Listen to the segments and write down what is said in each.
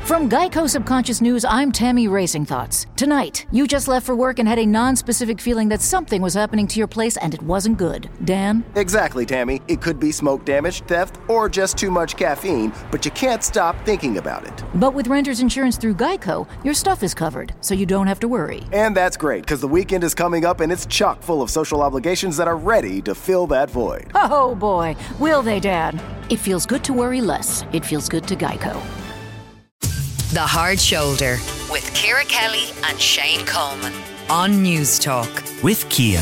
From Geico Subconscious News, I'm Tammy Racing Thoughts. Tonight, you just left for work and had a non-specific feeling that something was happening to your place and it wasn't good. Dan? Exactly, Tammy. It could be smoke damage, theft, or just too much caffeine, but you can't stop thinking about it. But with renter's insurance through Geico, your stuff is covered, so you don't have to worry. And that's great, because the weekend is coming up and it's chock full of social obligations that are ready to fill that void. Oh boy, will they, Dad? It feels good to worry less. It feels good to Geico. The Hard Shoulder with Ciara Kelly and Shane Coleman on News Talk. With Kia.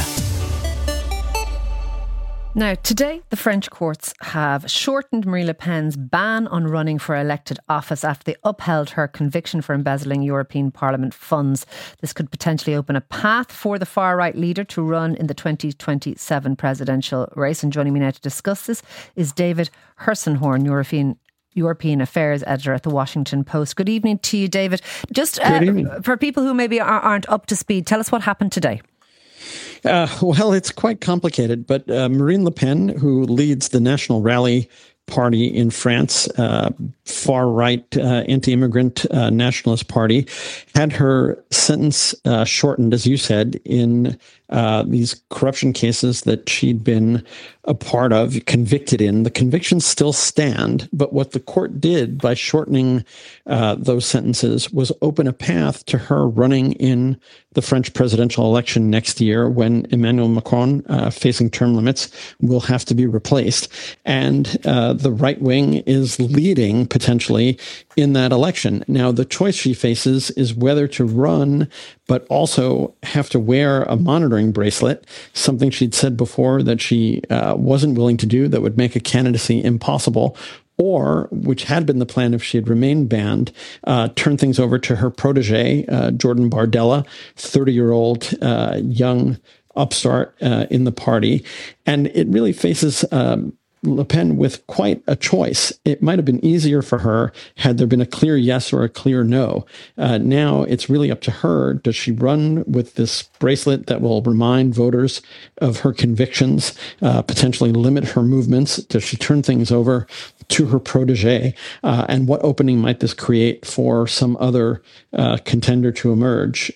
Now, today, the French courts have shortened Marine Le Pen's ban on running for elected office after they upheld her conviction for embezzling European Parliament funds. This could potentially open a path for the far-right leader to run in the 2027 presidential race. And joining me now to discuss this is David Hersenhorn, European Affairs Editor at The Washington Post. Good evening to you, David. Just for people who maybe aren't up to speed, tell us what happened today. Well, it's quite complicated, but Marine Le Pen, who leads the National Rally Party in France, far-right anti-immigrant nationalist party, had her sentence shortened, as you said, in these corruption cases that she'd been a part of, convicted in. The convictions still stand, but what the court did by shortening those sentences was open a path to her running in the French presidential election next year when Emmanuel Macron, facing term limits, will have to be replaced. And the right wing is leading potentially in that election. Now, the choice she faces is whether to run, but also have to wear a monitoring bracelet, something she'd said before that she wasn't willing to do, that would make a candidacy impossible, or, which had been the plan if she had remained banned, turn things over to her protege, Jordan Bardella, 30-year-old young upstart in the party. And it really faces Le Pen with quite a choice. It might have been easier for her had there been a clear yes or a clear no. Now it's really up to her. Does she run with this bracelet that will remind voters of her convictions, potentially limit her movements? Does she turn things over to her protege? And what opening might this create for some other contender to emerge?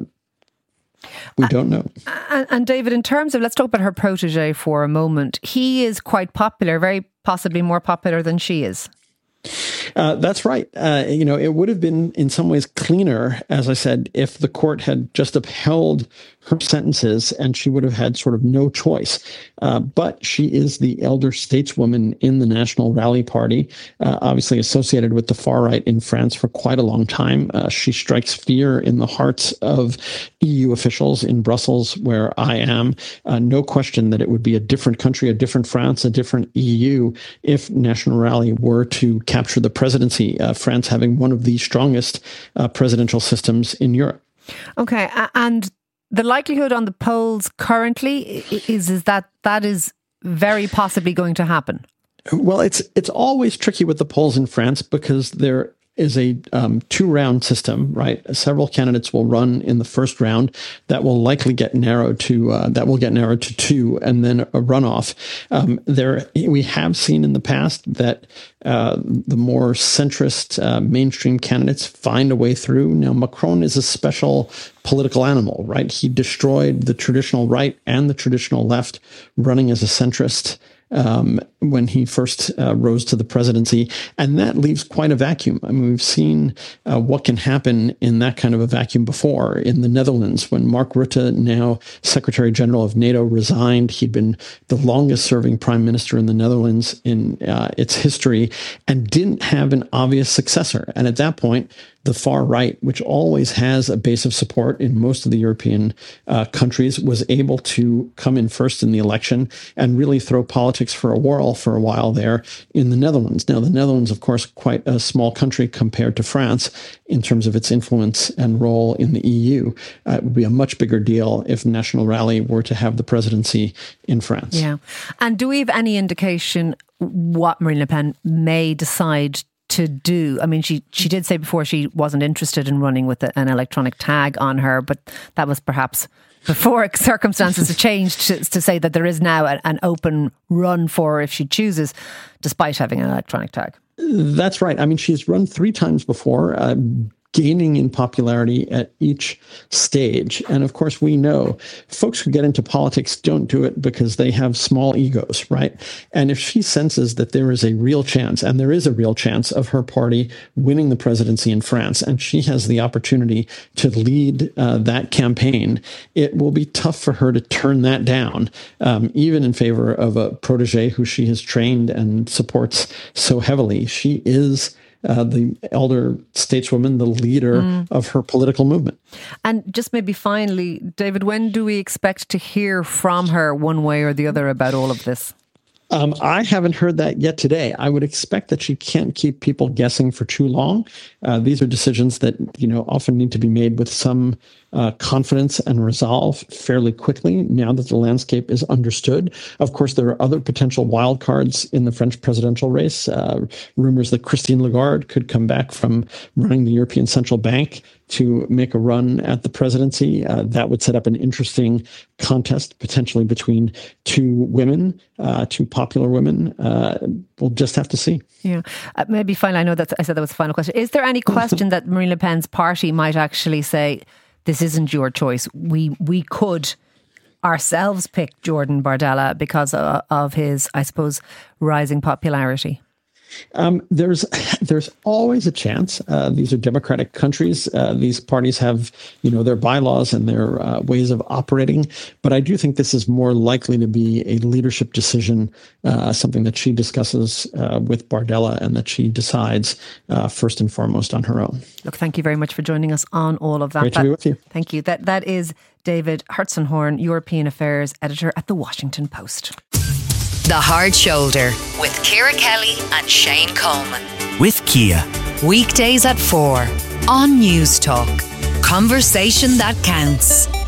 We don't know. And David, in terms of, let's talk about her protege for a moment. He is quite popular, very possibly more popular than she is. That's right. It would have been in some ways cleaner, as I said, if the court had just upheld her sentences and she would have had sort of no choice. But she is the elder stateswoman in the National Rally Party, obviously associated with the far right in France for quite a long time. She strikes fear in the hearts of EU officials in Brussels, where I am. No question that it would be a different country, a different France, a different EU if National Rally were to capture the presidency, France having one of the strongest presidential systems in Europe. Okay, and the likelihood on the polls currently is that is very possibly going to happen. Well, it's always tricky with the polls in France because there is a two-round system, right? Several candidates will run in the first round. That will likely get narrowed to two, and then a runoff. We have seen in the past that the more centrist mainstream candidates find a way through. Now, Macron is a special political animal, right? He destroyed the traditional right and the traditional left, running as a centrist when he first rose to the presidency. And that leaves quite a vacuum. I mean, we've seen what can happen in that kind of a vacuum before. In the Netherlands, when Mark Rutte, now Secretary General of NATO, resigned, he'd been the longest serving prime minister in the Netherlands in its history and didn't have an obvious successor. And at that point, the far right, which always has a base of support in most of the European countries, was able to come in first in the election and really throw politics for a whirl for a while there in the Netherlands. Now, the Netherlands, of course, quite a small country compared to France in terms of its influence and role in the EU. It would be a much bigger deal if National Rally were to have the presidency in France. Yeah. And do we have any indication what Marine Le Pen may decide to do? I mean, she did say before she wasn't interested in running with an electronic tag on her, but that was perhaps before circumstances have changed to say that there is now an open run for her if she chooses, despite having an electronic tag. That's right. I mean, she's run 3 times before, gaining in popularity at each stage. And of course, we know folks who get into politics don't do it because they have small egos, right? And if she senses that there is a real chance, and there is a real chance of her party winning the presidency in France, and she has the opportunity to lead that campaign, it will be tough for her to turn that down, even in favor of a protege who she has trained and supports so heavily. She is the elder stateswoman, the leader of her political movement. And just maybe finally, David, when do we expect to hear from her one way or the other about all of this? I haven't heard that yet today. I would expect that she can't keep people guessing for too long. These are decisions that, often need to be made with some confidence and resolve fairly quickly now that the landscape is understood. Of course, there are other potential wildcards in the French presidential race. Rumors that Christine Lagarde could come back from running the European Central Bank to make a run at the presidency. That would set up an interesting contest, potentially between 2 women, 2 popular women. We'll just have to see. Yeah. Maybe finally, I know that I said that was the final question. Is there any question that Marine Le Pen's party might actually say, this isn't your choice? We could ourselves pick Jordan Bardella because of his, I suppose, rising popularity. There's always a chance. These are democratic countries. These parties have, their bylaws and their ways of operating. But I do think this is more likely to be a leadership decision, something that she discusses with Bardella and that she decides first and foremost on her own. Look, thank you very much for joining us on all of that. Great to be with you. Thank you. That is David Herzenhorn, European Affairs Editor at The Washington Post. The Hard Shoulder with Ciara Kelly and Shane Coleman. With Kia. Weekdays at 4 on News Talk. Conversation that counts.